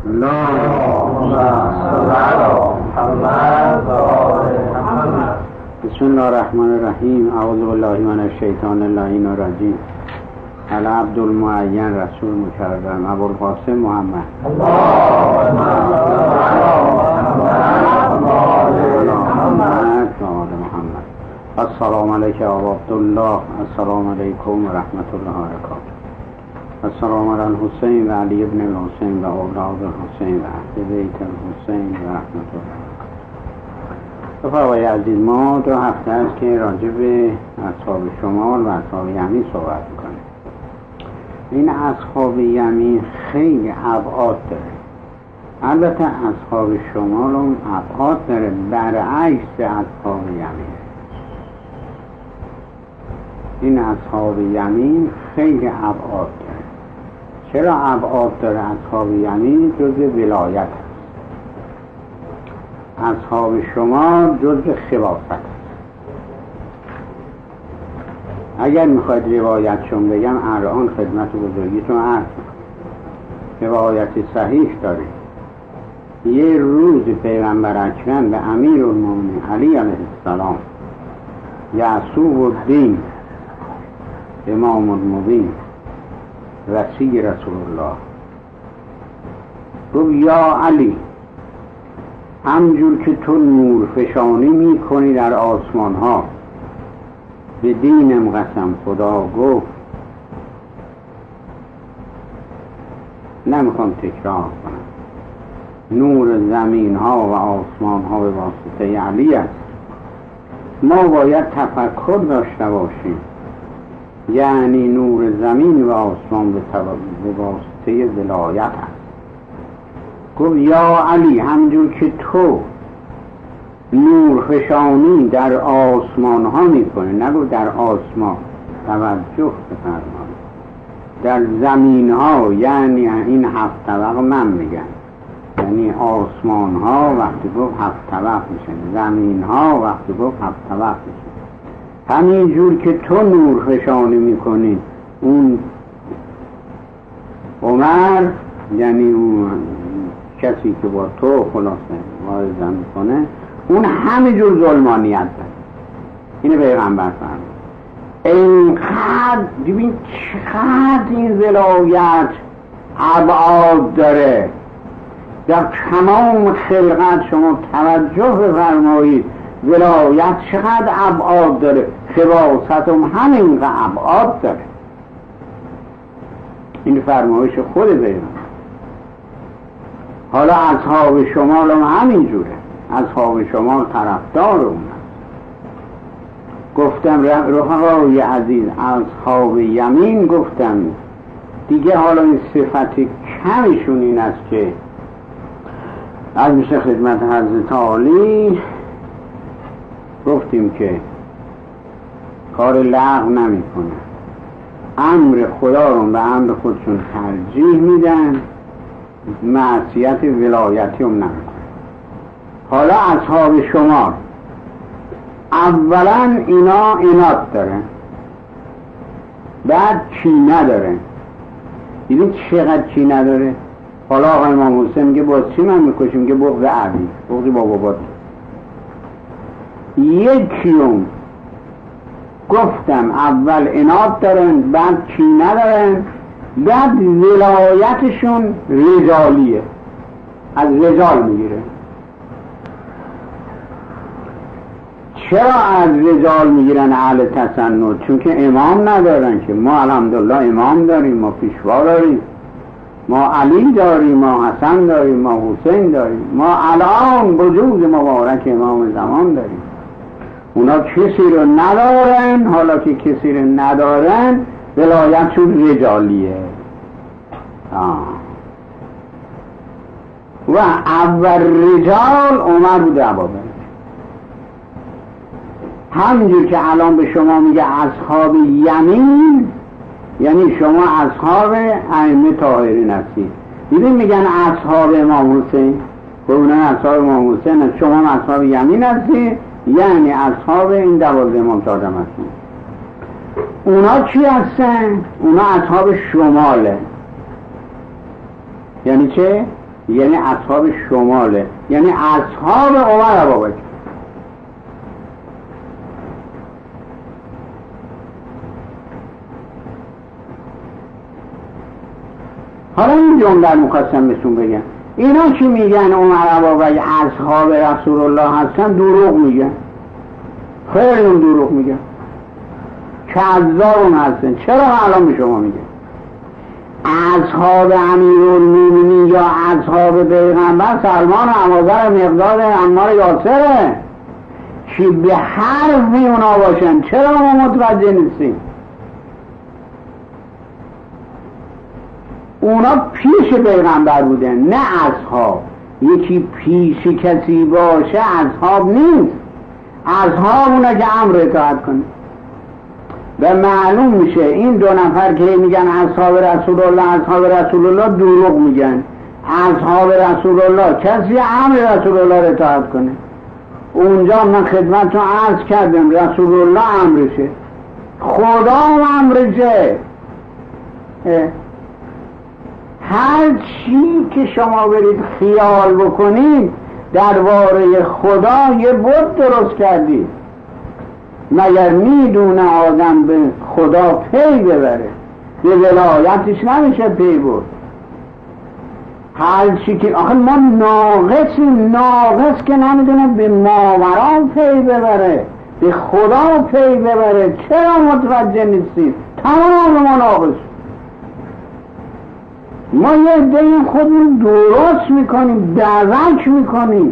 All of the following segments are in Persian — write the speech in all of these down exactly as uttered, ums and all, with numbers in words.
اللهم صل علی محمد و آل محمد. بسم الله الرحمن الرحیم. اعوذ بالله من الشیطان اللعین الرجیم. العبد المعین رسول مکرم ابوالقاسم محمد. اللهم صل علی محمد و آل محمد. السلام علیک ابا عبدالله. السلام علیکم و رحمت الله و برکاته. السلام علی الحسین و علی ابن الحسین و اولاد الحسین و اهل بیت الحسین و رحمت الله. رفقای عزیز، ما دو هفته است که راجع به اصحاب شمال و اصحاب یمین صحبت میکنیم. این اصحاب یمین خیلی ابعاد داره. البته اصحاب شمال هم ابعاد داره، برعکس اصحاب یمین. این اصحاب یمین خیلی ابعاد داره. چرا ابعاد داره اصحاب یمین؟ جزء ولایت است. اصحاب شمال جزء خلافت است. اگر میخواید روایتشون بگم الان خدمت بزرگیتون عرض میکنم. روایت صحیح داره. یه روز پیغمبر اکرم به امیرالمومنین علی علیه السلام یعصوب الدین امام المبین وصی رسول الله گفت یا علی، همجور که تو نور فشانی می کنی در آسمان ها، به دینم قسم خدا گفت. نمیخوام تکرار کنم. نور زمین ها و آسمان ها به واسطه علی است. ما باید تفکر داشته باشیم. یعنی نور زمین و آسمان به واسطه ولایت است. گفت یا علی، همجور که تو نور فشانی در آسمان ها میکنه، نگو در آسمان، توجه بفرمایید، در زمین ها، یعنی این هفت طبق من میگم، یعنی آسمان ها وقتی گفت هفت طبق میشه، زمین ها وقتی گفت هفت طبق میشه. همین جور که تو نور فشانی میکنی، اون عمر، یعنی اون کسی که با تو خلاصه وارد میکنه، اون همینجور ظلمانیت داره. اینه پیغمبر فرمود. اینقدر ببین چقدر این ولایت ابعاد داره. در تمام خلقت شما توجه بفرمایید، ولایت چقدر ابعاد داره. خواست هم همینقدر ابعاد داره. این فرمایش خود پیغمبر. حالا اصحاب شمال هم همین جوره. اصحاب شمال طرفدار اون هست. گفتم رفقای عزیز، اصحاب یمین گفتم دیگه. حالا این صفت کمشون این است که از میشه خدمت حضرت عالی گفتیم که کار لغو نمی کنن. امر خدا رو به امر خودشون ترجیح میدن، معصیت ولایتی هم نمی کنن. حالا اصحاب شمال اولا اینا عناد دارن، بعد کینه دارن. دیدید چقدر کینه داره؟ حالا آقای امام حسین میگه باز چی من میکشیم؟ که بغض عبی، بغض بابا باد. یکیون گفتم اول عناد دارن، بعد کینه دارن، بعد ولایتشون رجالیه، از رجال میگیره. چرا از رجال میگیرن اهل تسنن؟ چون که امام ندارن. که ما الحمدلله امام داریم، ما پیشوا داریم، ما علی داریم، ما حسن داریم، ما حسین داریم، ما الان وجود مبارک امام زمان داریم. اونا کسی رو ندارن. حالا که کسی رو ندارن ولایتشون رجالیه. آه. و اول رجال عمر بوده ابابکر. همینجور که الان به شما میگه اصحاب یمین، یعنی شما اصحاب ائمه طاهرین هستید. دیدین میگن اصحاب امام حسین، و اونا اصحاب امام حسین هست. شما اصحاب یمین هستید، یعنی اصحاب این دوازده امام چهارده هستید. اونا چی هستن؟ اونا اصحاب شماله. یعنی چه؟ یعنی اصحاب شماله، یعنی اصحاب عمر ابابکر. حالا این جمله رو می‌خواستم بهتون بگم، اینا که میگن عمر ابابکر اصحاب رسول الله هستن دروغ میگن، خیلی اون دروغ میگن، کذابون هستن. چرا الان به شما میگن اصحاب امیرالمومنین یا اصحاب پیغمبر سلمان عوازر مقداد عمار یاسره که به حرفی اونا باشن؟ چرا ما متوجه نیستیم؟ اونا پیش پیغمبر بودن نه اصحاب. یکی پیش کسی باشه اصحاب نیست، اصحاب اونا که امر اطاعت کنه. و معلوم میشه این دو نفر که میگن اصحاب رسول الله اصحاب رسول الله دروغ میگن. اصحاب رسول الله کسی امر رسول الله رو اطاعت کنه. اونجا من خدمتتون عرض کردم رسول الله امرشه، خدا امرشه. هر چی که شما برید خیال بکنید درباره خدا یه بت درست کردید، مگر میدونه آدم به خدا پی ببره؟ به ولایتش نمیشه پی برد. هر چی که آخه ما ناقصیم، ناقص که نمیدونه به ماورا پی ببره، به خدا پی ببره. چرا متوجه نیستید؟ تمام ما ناقص. ما یه عده خودمون درست میکنیم، درک میکنیم.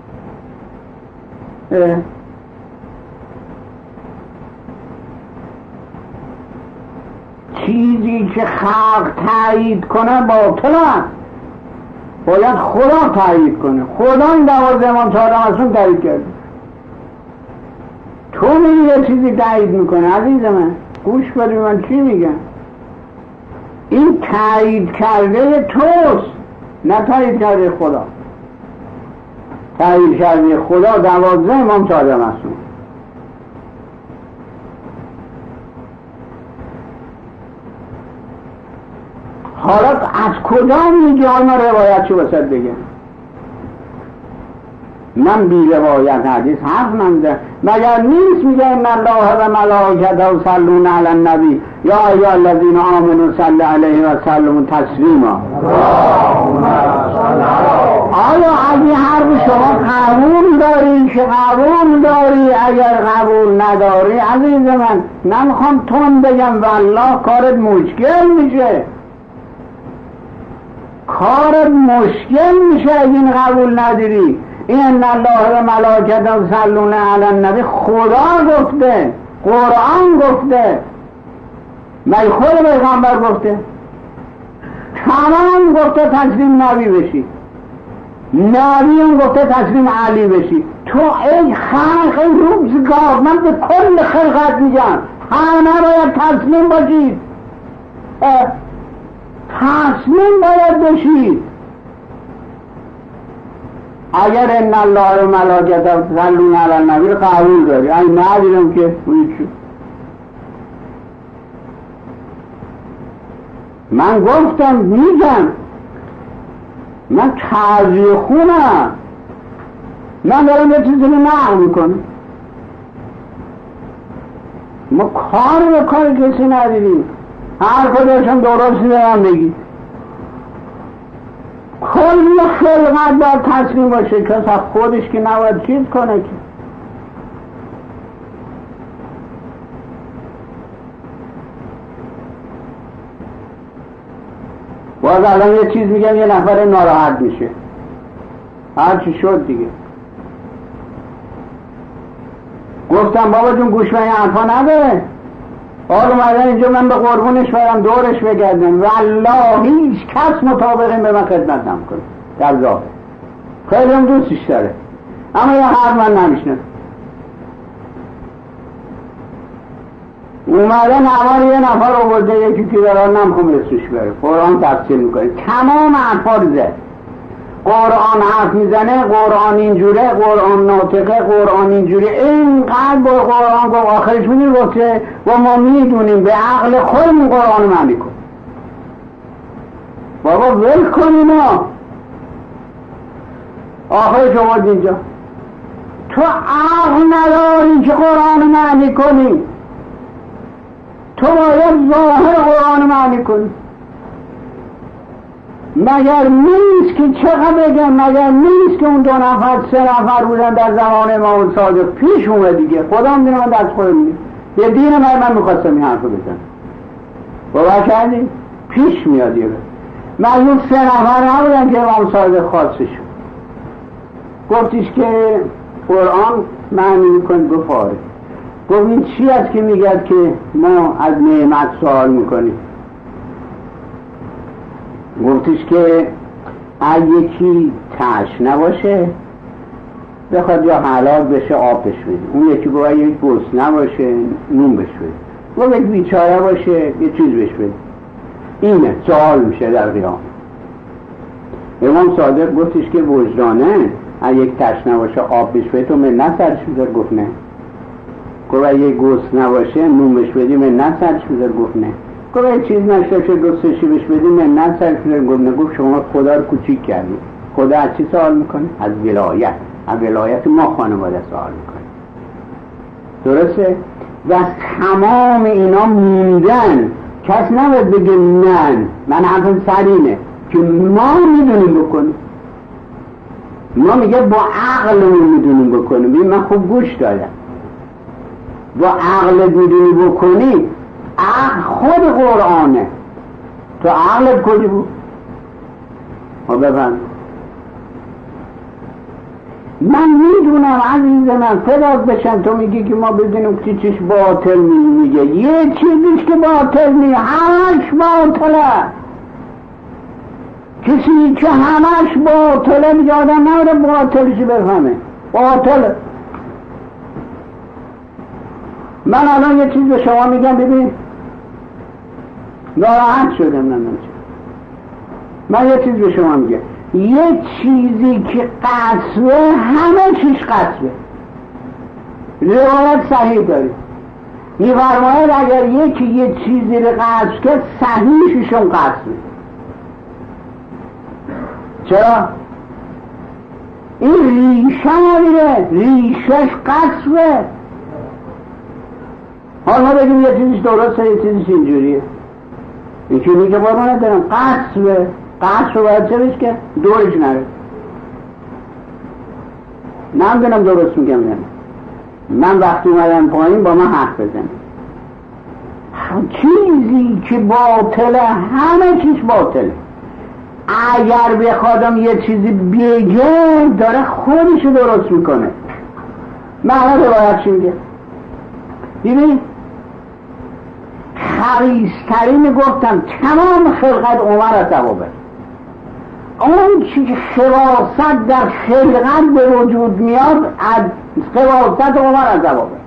چیزی که خلق تایید کنه باطل است، باید خدا تایید کنه. خدا این دوازده امام چهارم اصلا تایید کرده. تو میگی یه چیزی تایید میکنه. عزیز من گوش بده من چی میگم. این تایید کرده توست، نه تایید کرده خدا. تایید کرده خدا دوازده امام چهارم اصلا. حالا از کجا میگه آنها روایت چه وسط بگه؟ من بی روایت حدیث حرف نمیده. مگر نیست میگه ان الله و ملائکته یصلون علی النبی یا ایها الذین آمنوا صلوا علیه و سلموا تسلیما. آیا اگه حرف شما قبول داری که قبول داری، اگر قبول نداری عزیز من نمیخوام تون بگم والله کارت مشکل میشه، کارت مشکل میشه اگه این قبول نداری. این الله و ملائکته یصلون علی النبی خدا گفته، قرآن گفته، مگه خود پیغمبر گفته؟ تمام گفته تسلیم نبی بشی، نبی هم گفته تسلیم علی بشی. تو ای خلق ای روزگار، من به کل خلقت میگم همه باید تسلیم باشید، تسلیم باید بشید. اگر ان الله و ملائکته یصلون علی النبی قبول داری، ای ندیدم که هیچ. من گفتم میگم من تعزیه خونم، من دارم یه چیزی رو نقل میکنم. ما کار به کار کسی ندیدیم، هر کداشم درستی دارم بگی. کل خلقت باید تسلیم باشه، کس از خودش که نباید چیز کنه که. باز الان یه چیز میگم یه نفر ناراحت میشه، هرچی شد دیگه. گفتم بابا جون گوش به این حرفا نده. حالا اومدن اینجا من به قربونش برم دورش بگردم، والله هیچ کس مطابقین به من خدمت نمیکنه در ظاهر. خیلی هم دوستش داره اما یه حرف من نمیشنم. اومدن هوار یه نفر آورده یکی که دارن نمیخوام رسوش بره قرآن تفسیر میکنه، تمام حرفا رو زد. قرآن حرف میزنه، قرآن اینجوره، قرآن ناطقه، قرآن اینجوره. اینقدر با قرآن گفت آخرش میدونی گفته و ما میدونیم به عقل خودمون قرآن معنی کن. بابا ول کن اینا، آخرش اومد اینجا تو عقل نداری که قرآن معنی کنی، تو باید ظاهر قرآن معنی کنی. مگر نیست که چقدر بگم، مگر نیست که اون دو نفر سه نفر بودن در زمان امام صادق پیش اومد دیگه، خدا میدونه من دست خودم میدونم یه دین من من میخواستم این حرف رو بزنم باور کردی؟ پیش میاد یه معلوم سه نفر نبودن که امام صادق خاصه شد. گفتیش که قرآن معنی میکنی؟ گفت آره. گفت این چی است که میگد که ما از نعمت سوال میکنیم؟ گفتیش که اگه یکی تشنه باشه بخواد یا حلال بشه آب بشه بده، اون یکی گفت اگه یک گرسنه باشه نون بشه بده، گفت یک بیچاره باشه یه چیز بشه بده. اینه سوال میشه در قیام. امام صادق گفتش که وجدانه اگه یک تشنه باشه آب بشه بده تو منت سرش بذار؟ گفت نه. گفت اگه یک گرسنه باشه نون بشه بدی منت سرش بذار؟ گفت نه. گفت اگه چیز نشه که دوستشی بشه بدی منت سرش بذار؟ گفت نه. گفت شما خدا رو کوچیک کردی. خدا از چی سوال میکنه؟ از ولایت. از ولایت ما خانواده سوال میکنه. درسته؟ و از تمام اینا موندن کس نباید بگه من من حرفم سرینه که ما میدونیم بکنیم. ما میگه با عقلمون میدونیم بکنیم. ببین من خوب گوش دادم. با عقلت میدونی بکنی، عقل خود قرآنه. تو عقلت کجا بود؟ ها ببند. من میدونم عزیز من فداک بشم تو میگی که ما بدونیم که چیش باطل میگه. یه چیزیش که باطل میگه همش باطله. کسی که همش باطله میگه آدم نمیره باطلشی بفهمه باطله. من الان یه چیز به شما میگم ببین ناراحت شدم. من من یه چیز به شما میگم، یه چیزی که قصوه همه چیز قصوه. روایت صحیح داری میفرماید اگر یکی یه چیزی رو قصد کرد صحیحشون قصوه. چرا؟ این ریشه نداره، ریشهش قصوه. حالا بگیم یه چیزش درسته یه چیزش اینجوریه، این که میگه با من ندارم قصوه. قصد رو باید چه بشه که دورش نره. نمیدونم درست میگم نه. من وقتی اومدم پایین با من حرف بزنم. چیزی که باطله همه چیز باطله. اگر بخوادم یه چیزی بگه داره خودشو درست میکنه. معنی روایت چی میگه؟ ببین خریسترین گفتم تمام خلقت عمر از ثوابه. اون چی که خواست در خلقت به وجود میاد از خواست عمر از ثوابه.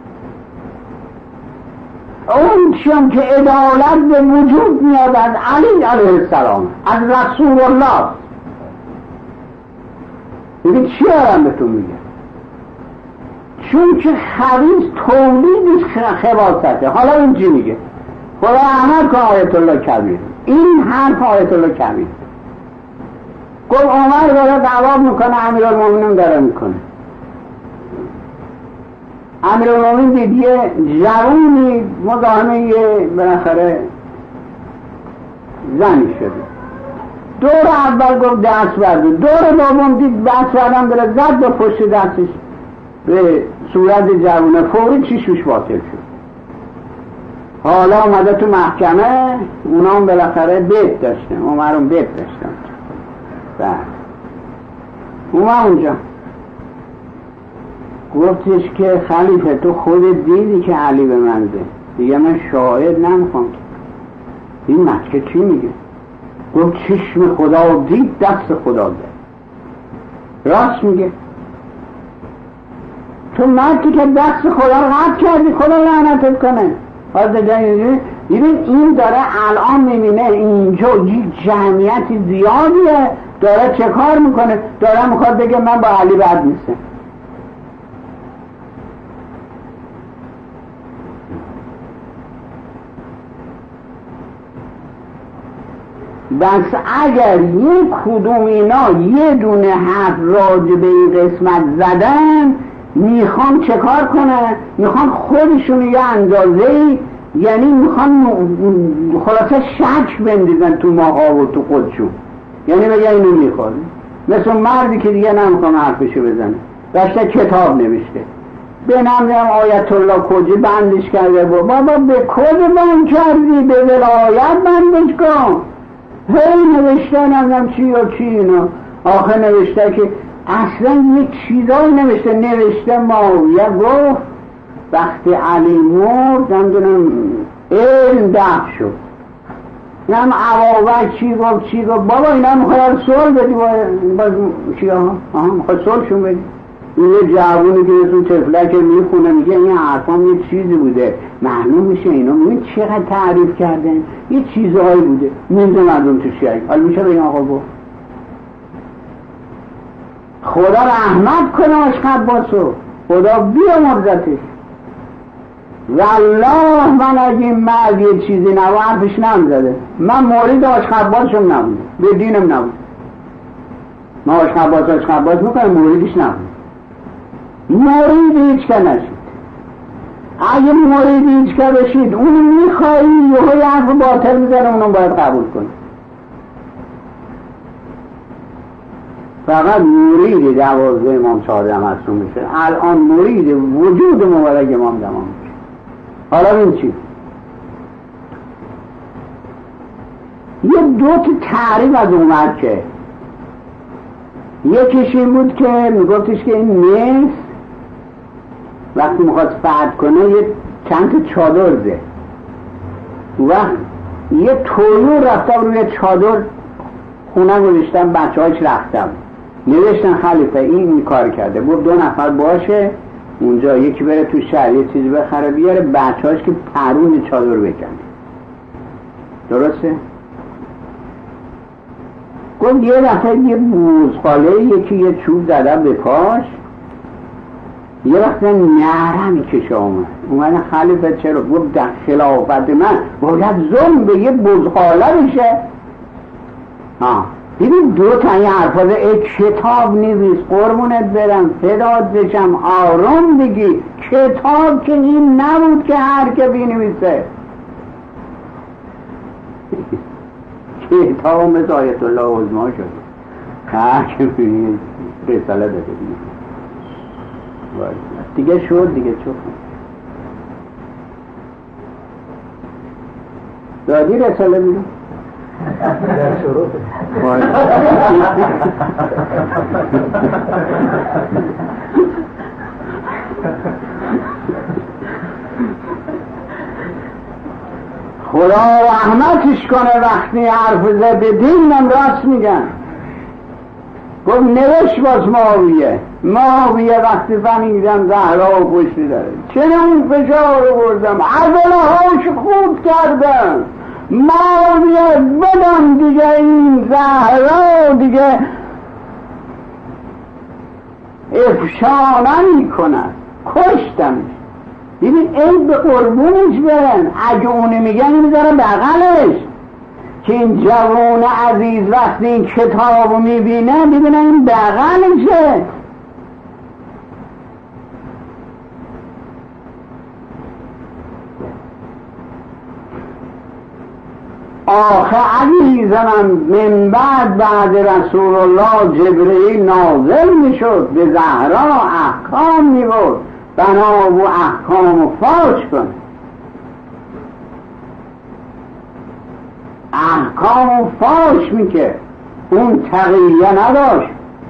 اون چی هم که عدالت به وجود میاد از علی علیه السلام، از رسول الله. ببین چی دارم بهتون میگه؟ چون که خریز تولیدش خواسته. حالا این چی میگه؟ خدا احمد که آیت الله کبیر، این حرف آیت الله کبیر گفت عمر داره دعوا میکنه امیرالمومنین داره میکنه. امیرالمومنین دید یه جوونی مزاحم یه بالاخره زنی شده. دور اول گفت دست برده، دور دوم دید دست بردن بره زد به پشت دستش به صورت جوونه، فوری چیشوش باطل شد. حالا اومده تو محکمه، اونا هم بالاخره بیت داشتن، عمر هم بیت داشتن. بعد اومد اونجا گفتش که خلیفه تو خودت دیدی که علی به من ده، دیگه من شاهد نمیخوام. این مکه چی میگه؟ گفت چشم خدا دید دست خدا ده. راست میگه. تو مردی که دست خدا رو قطع کردی خدا لعنتت کنه. ببین این داره الان میبینه اینجا جمعیت زیادیه، داره چه کار میکنه؟ داره میخواد بگه من با علی بد نیستم. بس اگر یک کدوم اینا یه دونه حرف راجع به این قسمت زدن، میخوان چه کار کنن؟ میخوان خودشون یه اندازه، یعنی میخوان خلاصه شک بندازن تو ماها و تو خودشون، یعنی بگه اینو میخواد. مثل مردی که دیگه نمیخوام حرفشو بزنه، داشته کتاب نوشته، به نمیدونم آیت الله کجی بندش کرده، بابا به کد بند کردی، به ولایت بندش کن. هی نوشته نمیدونم چی و چی اینا، آخه نوشته که اصلا یه چیزایی نوشته نوشته معاویه گفت وقتی علی مرد نمیدونم علم دفع شد، نم عواوه چی گفت چی گفت، بابا اینا میخواد سول بدی باز چی ها آها میخواد سولشون بدی. یه جوونی که اسم تفلک میخونه میگه این حرفام یه چیزی بوده، معلوم میشه اینا میگه چقدر تعریف کردن، یه چیزهایی بوده میزه مردم تو شیعه. حالا میشه به این آقا گفت خدا رحمت کنه عاشق عباسو، خدا بیامرزتش. والله من اگه این مرد یه چیزی نبود حرفش نمیزده. من مورد عاشق عباسشم نبود، به دینم نبود. ما عاشق عباس عاشق عباس میکنم، موردش نبود، مورد هیچ که نشید. اگه مورد هیچ که بشید اونو میخوایی یه های حرف باطل میزنه، اونو باید قبول کنی. فقط مرید دوازده امام صادق معصوم میشه. الان مرید وجود مبارک امام زمان میشه. حالا این چی؟ یه دو تا تعریف از اومد که یکیش این بود که میگفتش که این مس وقتی میخواد فرد کنه یه چند تا چادر ده، وقت یه طولو رفتم روی چادر خونه گذاشتم، بچه هاش رفتم نوشتن خلیفه این کار کرده، بود دو نفر باشه اونجا، یکی بره تو شهر یه چیزی بخره بیاره، بچه هاش که پرون چادر بکنه. درسته؟ گفت یه دفعه یه بوزخاله یکی یه چوب زدن به پاش، یه وقت نرمی کشه آمد اومد خلیفه چرا؟ گفت در خلافت من باید ظلم به یه بوزخاله بشه. ها دیدیم دو تا این حرفا ده، ای کتاب نویس قربونت برم فدات بشم آروم بگی، کتاب که این نبود که هر که بینویسه. کتاب مثل آیت الله عظما شد، هر که بینید رساله داده دیگه شد دیگه چون دادی رساله بیرون در شروع خدا رحمتش کنه وقتی حرف زد به دینم راست میگن. گفت نوشت باز معاویه معاویه وقتی فهمیدم زهرا و پشتی داره چه اون فشار رو بردم عضلهاش خود کردم، معاویه بدم دیگه این زهرا دیگه افشا نمی کند، کشتمش. ببین این به قربونش برن، اگه اونو میگن میذارن بغلش که این جوان عزیز وقتی این کتاب رو میبینه ببینه این بغلشه. آخه عزیز من من بعد بعد رسول الله جبرئیل نازل میشد به زهرا احکام میبرد، بنا و احکام و فاش کن، احکام و فاش میکرد. اون تقیه نداشت،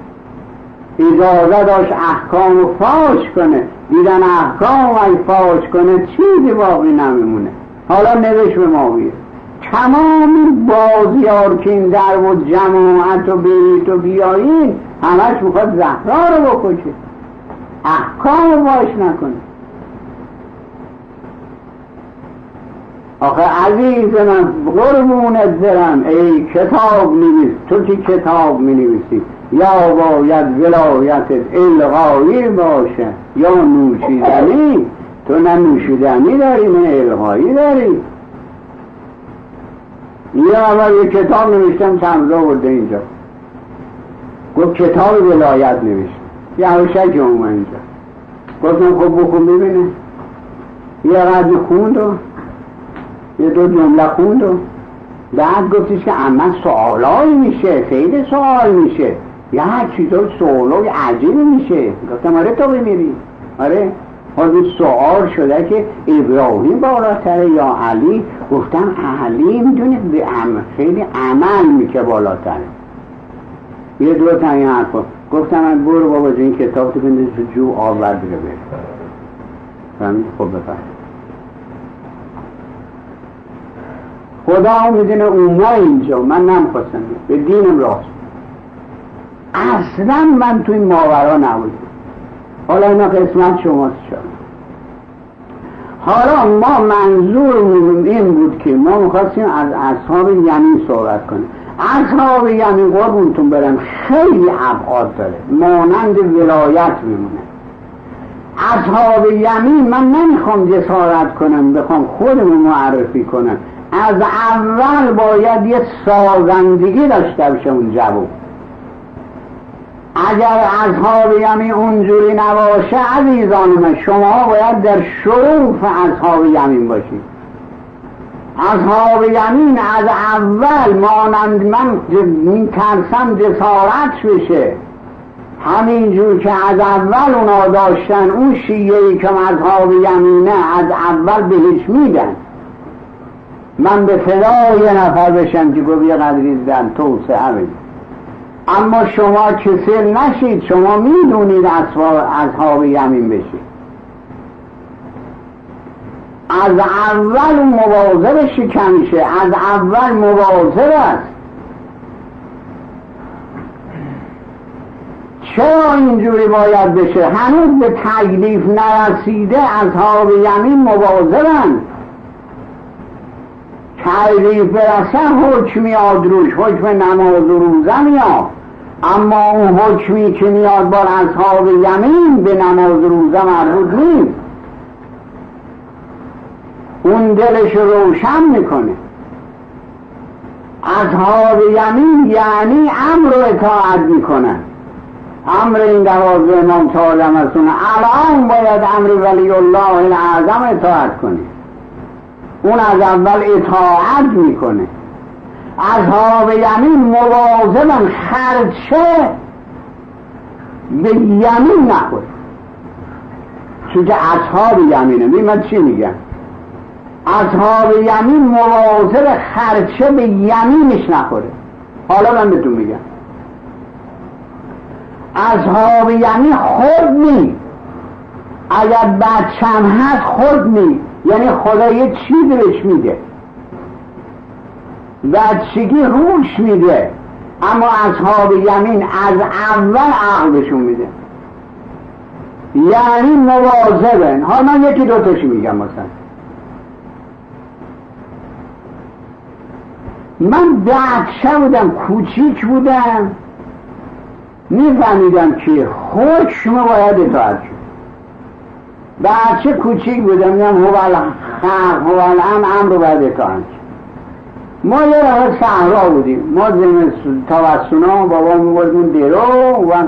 اجازه داشت احکام و فاش کنه. دیدن احکام و فاش کنه چیزی باقی نمیمونه. حالا نوشت به معاویه تمام بازیار که این در و جماعت و برید و بیایین همش میخواد زهرا رو بکشه، احکام رو باش نکنه. آخه عزیز من قربونت برم ای کتاب نویس، تو که کتاب می نویسی یا باید ولایتت الغایی باشه یا نوشیدنی. تو نه نوشیدنی داری نه الغایی داری. یه اول یه کتاب نوشتم چند آورده اینجا، گفت کتاب ولایت نوشت، یه عوشک اومد اینجا، گفتم خب بخون ببینه. یه قدر خوند و یه دو جمله خوند و بعد گفتیش که اما سوالایی میشه، خیلی سوال میشه، یه هر چیزای سوالای عجیبی میشه. گفتم آره تو بمیری، آره حالا سوال شده که ابراهیم بالاتره یا علی. گفتم علی میدونه به خیلی عمل میشه بالاتره. یه دو تا این حرف گفتم من برو بابا این کتاب تو بندازی تو جو آور دیگه بره. فهمید؟ خب بفرد خدا میدونه اونا اینجا من نمیخواستم به دینم راست، اصلا من توی ماورا نبودم. حالا اینا قسمت شماست شد. حالا ما منظور این بود که ما میخواستیم از اصحاب یمین صحبت کنیم. اصحاب یمین قربونتون برم خیلی ابعاد داره، مانند ولایت میمونه. اصحاب یمین من نمیخوام جسارت کنم بخوام خودمون معرفی کنم، از اول باید یه سازندگی داشته باشه اون جواب. اگر اصحاب یمین اونجوری نباشه عزیزان من، شما باید در شروف اصحاب یمین باشید. اصحاب یمین از اول مانند من میترسم جسارت بشه، همینجور که از اول اونا داشتن، اون شیعه‌ای که اصحاب یمینه از اول بهش میدن. من به فدای یه نفر بشم که گوی قدری در توسعه بدید، اما شما کسل نشید، شما میدونید اصحاب یمین بشید. از اول مواظب شکنشه، از اول مواظب است. چرا اینجوری باید بشه؟ هنوز به تکلیف نرسیده اصحاب یمین مواظبند. تکلیف برسه حکم میاد روش، حکم نماز و روزه میاد، اما اون حکمی که میاد بار اصحاب یمین به نماز و روزه مربوط نیست. اون دلش روشن میکنه. اصحاب یمین یعنی امر رو اطاعت میکنن. امر این دوازده امام تعالیم هستونه. الان باید امر ولی الله الاعظم اطاعت کنه. اون از اول اطاعت میکنه. اصحاب یمین مواظبن خرچه به یمین نخوره، چون که اصحاب یمینه. ببین من چی میگم؟ اصحاب یمین مواظب خرچه به یمینش نخوره. حالا من بهتون میگم اصحاب یمین خود نی، اگر بچم هست خود نی، یعنی خدا یه چیزی بهش میده، بچگی روش میده، اما اصحاب یمین از اول عقل بهشون میده، یعنی مواظبن. حالا من یکی دوتاشی میگم. مثلا من بچه بودم، کوچیک بودم، میفهمیدم که حکم باید اطاعت شد. بچه کوچیک بودم، میدم هو الخلق هو الامر، امر رو باید اطاعت شد. ما یه راه صحرا بودیم، ما زمستون تابستونا بابا میبردیم درو و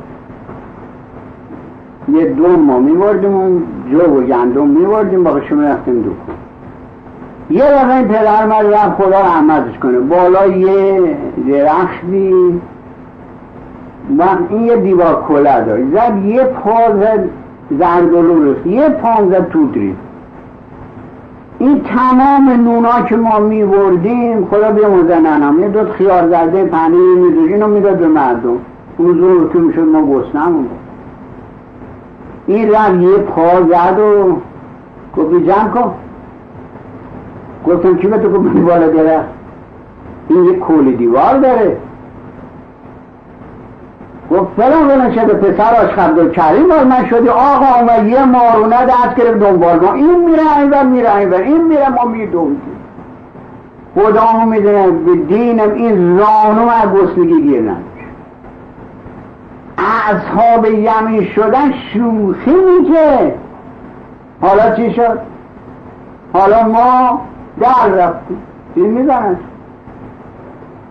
یه دوم ما میبردیم اون جو و گندم میبردیم باقیشو میرفتیم دو کن. یه راه این پدر من رفت خدا رحمتش کنه بالا یه درختی و این یه دیوار کله داشت، زد یه پا زد زردالو رفت، یه پا زد توت ریخت. این تمام نونا که ما میبردیم خدا بیامرزه ننم یه دوت خیار زرده پنیر میدوش، اینو میداد به مردم. اون زور که میشد ما گسنمون بود. این رفت یه پا زد و گفت جمع کن. گفتم کی به تو گفت بالا درخت؟ این یه کل دیوار داره. گفت فلان فلان شده پسر آشخبدال کریم بار من شدی آقا اومد یه مارونه دست گرفت دنبال ما، این میره اینور میره اینور، این میره ما میدونیم. خدا هم میدونه به دینم این زانو از گسلگی گیر نداشت. اصحاب یمین شدن شوخی میگه. حالا چی شد؟ حالا ما در رفتیم این میزنن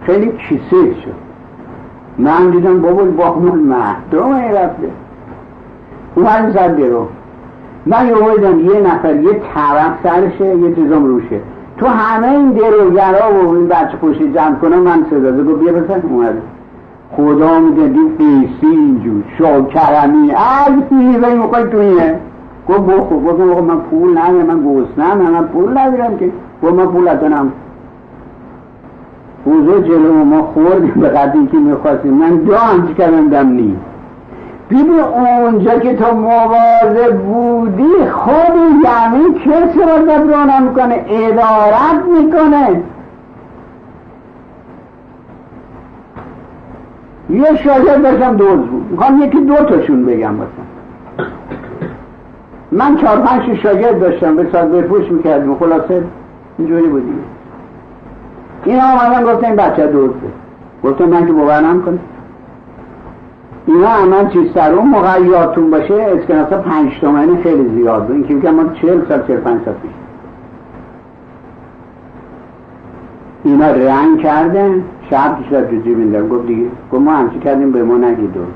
خیلی کیسه شد. من دیدم بابا باقمون مهدامه رفته اومد زد برو. من یه دیدم یه نفر یه طرف سرشه یه چیزم روشه، تو همه این دروگرها و این بچه پشتی جمع کنم من صدا داده گفت بیا بسن اومده. خدا میگه دیم قیسی اینجور شاکرمی از میزه این مخوای تو اینه گفت بخو. گفت من پول ندارم، من گوسنم، من پول ندارم که. گفت من پول ندارم. حضور جلو ما خوردیم به قدری که میخواستیم. من دو همچه کردم نیم. ببین اونجا که تو مواظب بودی خود یعنی کسی رو دبرانه میکنه، ادارت میکنه. یه شاگرد داشتم دوز بود، میخوام یکی دو تاشون بگم باشم. من چهار پنج شاگرد داشتم به ساز بپوش میکردیم، خلاصه اینجوری بودیم. اینا آمدن گفتن این بچه دوزه. گفتم من که باور نمیکنه. اینا امان چیز سر اون موقع یادتون باشه اسکناسا پنج تومنی خیلی زیاد بود. این که میگم ما چهل سال چهل پنج سال پیش اینا رنگ کردن شب شد جو جیبیندم. گفت دیگه گفت ما همچی کردیم به ما نگی دوست.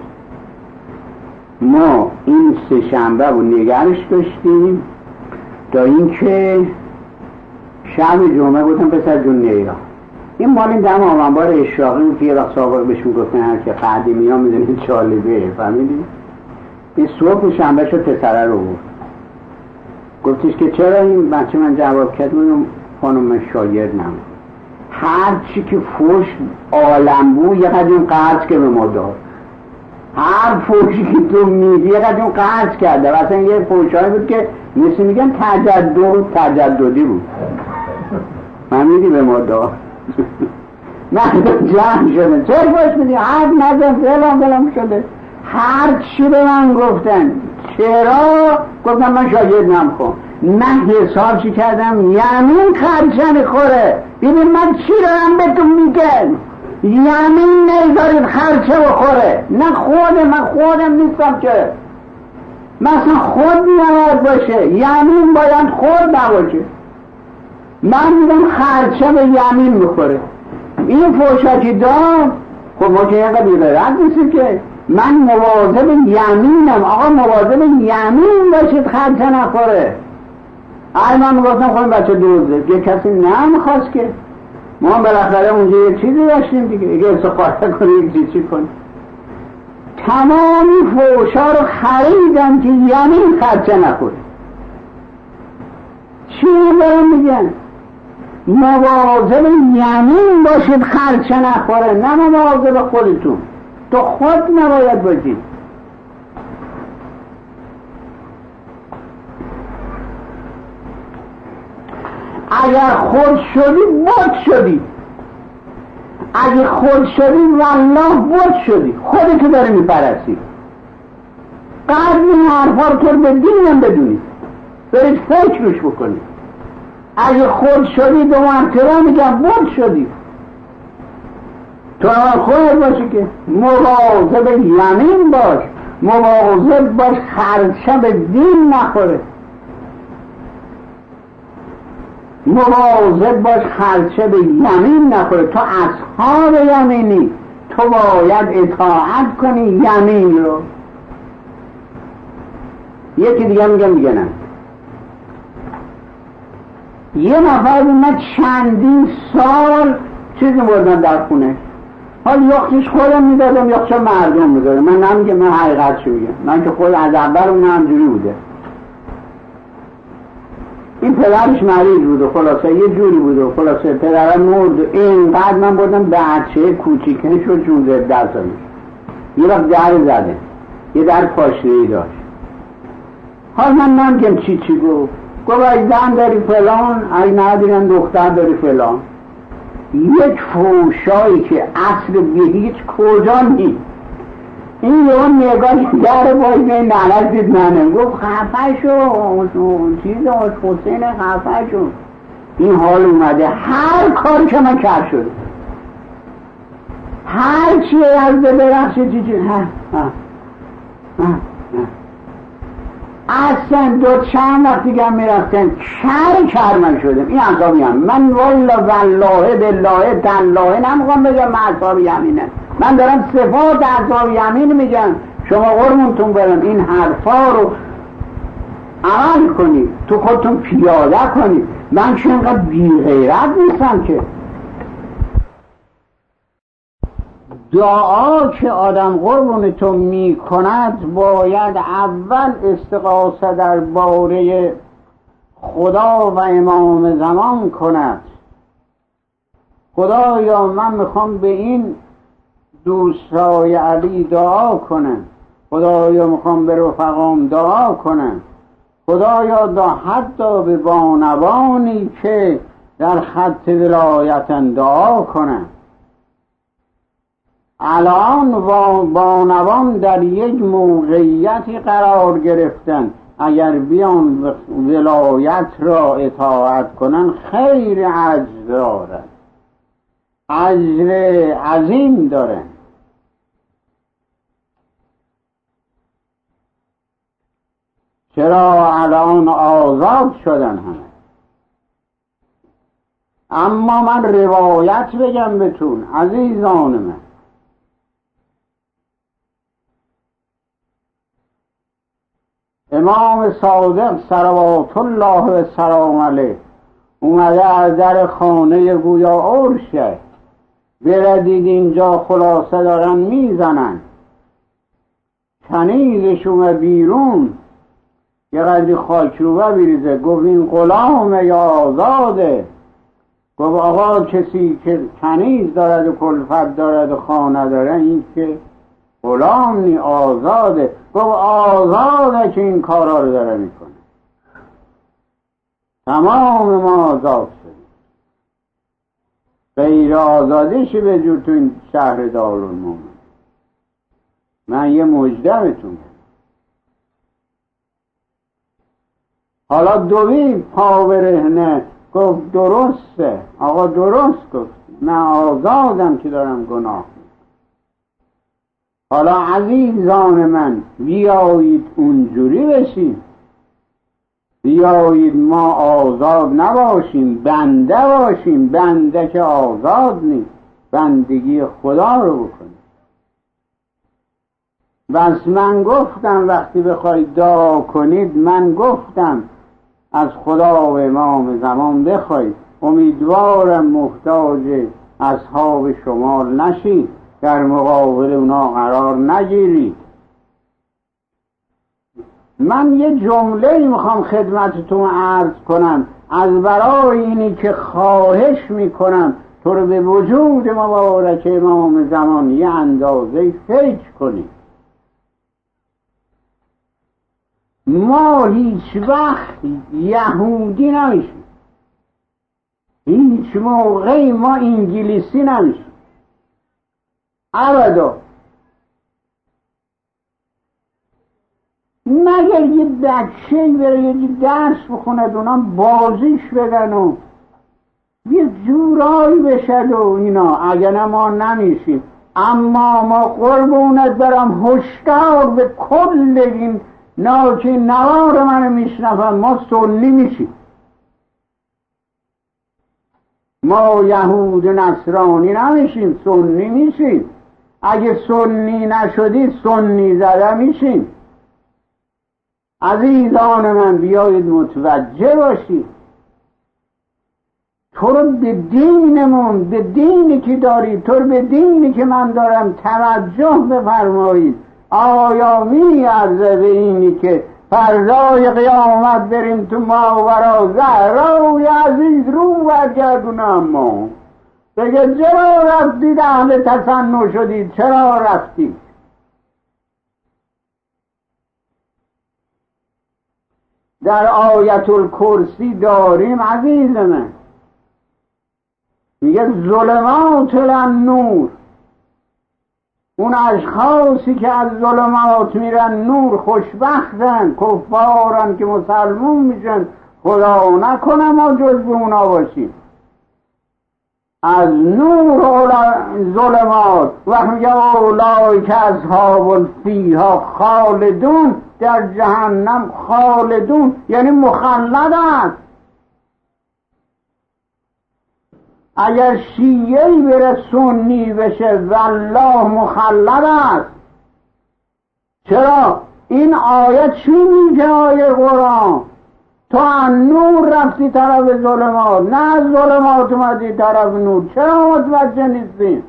ما این سه شنبه رو نگرش داشتیم تا این که شب جمعه گفتم پسر جون نیا این مال این دم آمنبار اشراقی بود که یه وقت سابقه بهشون گفتن هر که قدیمی ها میدونید چالبه فهمیدی؟ این صبح شنبه شد پسره رو بود. گفتیش که چرا این بچه من جواب کرد بودم خانم شاگرد نم هر چی که فوش عالم بود یه قدیم قرض که به ما داد. هر فوشی که تو میدی یه قدیم قرض کرده و اصلا یه فوشایی بود که مثل میگن تجدد تجددی بود. من میدی به ما داد من جمع شده چه فوش میدی حد نزن فلان فلان شده هر چی به من گفتن. چرا؟ گفتم من شاگرد نمخوام. من حساب چی کردم یمین خرچن خوره. ببین من چی دارم به تو میگم یمین نیذارید خرچه بخوره. نه خودم من خودم نیستم که مثلا خود نباید باشه یمین باید خود نباشه. من میدم خرچه به یمین میخوره. این فوشاکی داد خب ما که اینقدر بیرد نیستیم که من مواظب یمینم. آقا مواظب یمین باشید خرچه نخوره. ای من گفتم خواهیم بچه دوزه یه کسی نمیخواست که ما بالاخره اونجا یه چیزی داشتیم دیگه اگه استفاده کنیم یک چیزی کنیم. تمامی فوشا رو خریدم که یمین خرچه نخوره. چی دارم میگن؟ مواظب یمین باشید خرچه نخوره نه مواظب خودتون. تو خود نباید باشید. اگر خود شدی بود شدی. اگر خود شدی والله بود شدی. خودتو داری میپرستی. قدر این حرفا رو تو به دینم بدونی برید فکر روش بکنی. اگه خود شدی دو مرتبه میگم بود شدی. تو اول خودت باشی که مواظب یمین باش. مواظب باش خرچه به دین نخوره. مواظب باش خرچه به یمین نخوره. تو اصحاب یمینی تو باید اطاعت کنی یمین رو. یکی دیگه میگم دیگه نه. یه نفر من چندین سال چیزی بردن در خونه حال یخشش خودم میدادم یخش مردم میدادم. من نمیگم من حقیقت شو بگم من که خود از اول اون همجوری بوده. این پدرش مریض بود و خلاصه یه جوری بود و خلاصه پدرم مرد و اینقدر من بردم بچه کوچیکنه شد جونزه در سالش یه وقت در زده یه در پاشنهی داشت. حال من نمیگم چی چی گفت گفت ای زن داری فلان ای ندارن دختر داری فلان. یک فوشایی که اصل به هیچ کجا نیست. این یه اون نگاه در باید به نلت دید منه گفت خفه شو چیز آش حسین خفه شو. این حال اومده هر کار که من کرد شده هر چی از ده برخشه چی چی ها ها ها اصلا دو چند وقت دیگه میرفتن کر کر من شدم. این اصابی هم من والله والله بالله تالله نمیخوام بگم من اصابی یمینه، من دارم صفات اصابی یمین میگم. شما قربونتون برم این حرفا رو عمل کنید، تو خودتون پیاده کنید. من که اینقدر بیغیرت نیستم که. دعا که آدم قربونتون میکند باید اول استغاثه در باره خدا و امام زمان کند. خدایا من میخوام به این دوستای علی دعا کنم، خدایا میخوام به رفقام دعا کنم، خدایا دا حتی به بانوانی که در خط ولایتن دعا کنم. الان بانوان در یک موقعیتی قرار گرفتن، اگر بیان ولایت را اطاعت کنن خیر اجر دارن، اجر عظیم دارن. چرا الان آزاد شدن همه؟ اما من روایت بگم بهتون عزیزان من، امام صادق صلوات الله و سلام علیه اومده از در خانه گویا عرشه، بردید اینجا خلاصه دارن میزنن، کنیزشون بیرون یه قدری خاک رو بریزه، گفت این غلامه یا آزاده؟ گفت آقا کسی که کنیز دارد و کلفت دارد و خانه داره این که غلام نی، آزاده. گفت آزاده که این کارا رو داره میکنه. تمام ما آزاد شدیم، غیر آزادیشی به جور تو این شهر دارالمومنین. من یه مژده بهتون. حالا دوی پا برهنه گفت درسته آقا، درست گفت، من آزادم که دارم گناه. حالا عزیزان من بیایید اونجوری بشیم، بیایید ما آزاد نباشیم، بنده باشیم. بنده که آزاد نیست، بندگی خدا رو بکنیم. بس من گفتم وقتی بخواید دعا کنید، من گفتم از خدا و امام زمان بخواید، امیدوارم محتاج اصحاب شمال نشید، در مقابل اونا قرار نگیرید. من یه جمله میخوام خدمتتون عرض کنم، از برای اینی که خواهش میکنم تو رو به وجود مبارک امام زمان یه اندازه فکر کنید. ما هیچ وقت یهودی نمیشیم، هیچ موقعی ما انگلیسی نمیشیم، ابدا. مگر یه بچه بره یه درس بخونه دونم بازیش بدن و یه جورایی بشد و اینا، اگر ما نمیشیم. اما ما قربونت برم هشدار به کل این ناچه نوار منو میشنفن، ما سنی میشیم، ما یهود نصرانی نمیشیم، سنی میشیم. اگه سنی نشدی سنی زده میشیم. عزیزان من بیایید متوجه باشید، تو رو به دینمون، به دینی که دارید، تو رو به دینی که من دارم توجه بفرمایید. آیا می ارزه به اینی که فردای قیامت بریم تو ماورا زهرای عزیز رو برگردونه؟ اما بگه چرا رفتید اهل تصنع شدید؟ چرا رفتید؟ در آیت الکرسی داریم عزیز من، میگه ظلمات النور، اون اشخاصی که از ظلمات میرن نور خوشبختن، کفارن که مسلمون میشن. خدا نکنه ما جز به اونا باشیم. از نور ظلمات و میگه اولای که اصحاب الفیها خالدون، در جهنم خالدون یعنی مخلد است. اگر شیعه‌ای بره سنی بشه والله مخلد است. چرا؟ این آیه چی میگه؟ آیه قرآن تو از نور رفتی طرف ظلمات، نه از ظلمات اومدی طرف نور. چرا متوجه نیستی؟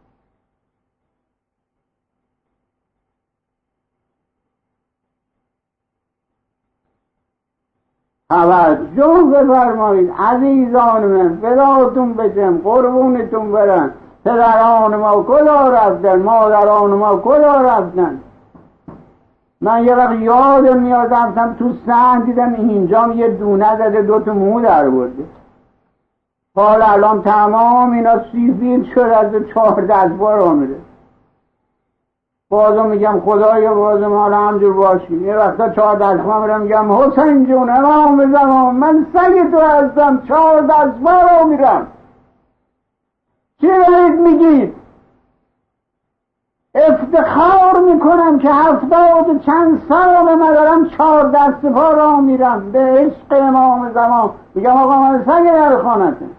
توجه بفرمایید عزیزان من، فداتون بشم، قربونتون برم. پدران ما کجا رفتن؟ مادران ما کجا رفتن؟ من یه وقت یادم میاد رفتم تو سنگ دیدم اینجا یه دونه زده دو تا مو در برده. حالا الان تمام اینا سیفید شد از چهار دست بار آمده. بازم میگم خدایا بازم حالا همجور باشی. یه وقتا چهار دست بار میرم میگم حسین جون امام زمان من سگ تو هستم، چهار دست بار میرم. چی دارید میگید؟ افتخار میکنم که هفتاد چند سال من دارم چهار دست پا را میرم به عشق امام زمان. میگم آقا من سگ در خانته.